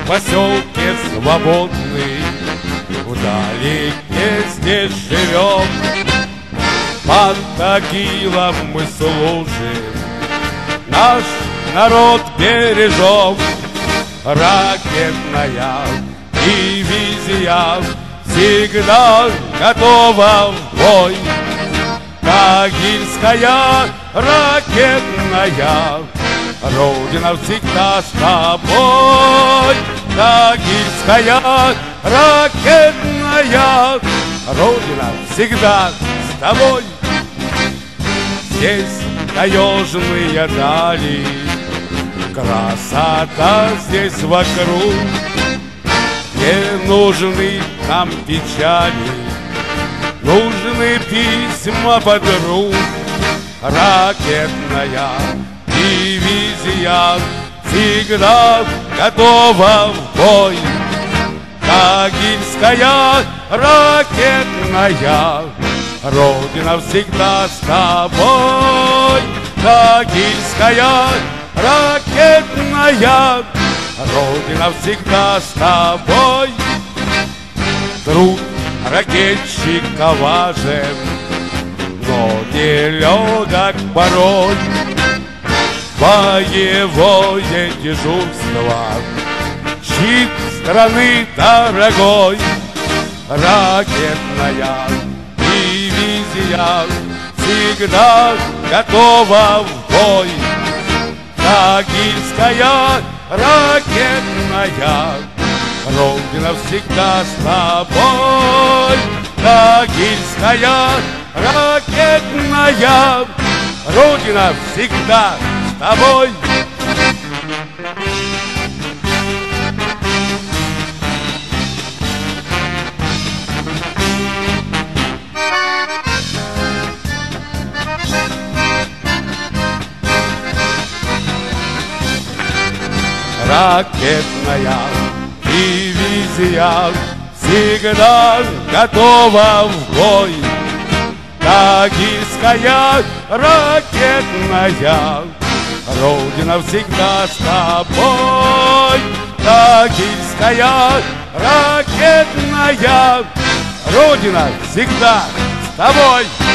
поселке свободный, вдалеке здесь живем. Под Тагилом мы служим, наш народ бережем. Ракетная дивизия всегда готова в бой. Тагильская ракетная, Родина всегда с тобой. Тагильская ракетная, Родина всегда с тобой. Здесь таежные дали, красота здесь вокруг. Не нужны нам печали, нужны письма подруг. Ракетная дивизия всегда готова в бой. Тагильская ракетная, Родина всегда с тобой. Тагильская ракетная, Родина всегда с тобой. Труд ракетчика важен, но нелегок порой. Боевое дежурство, щит страны дорогой. Ракетная дивизия всегда готова в бой. Тагильская ракетная, Родина всегда с тобой. Тагильская ракетная, Родина всегда с тобой. Ракетная дивизия всегда готова в бой. Тагильская ракетная, Родина всегда с тобой. Тагильская ракетная, Родина всегда с тобой.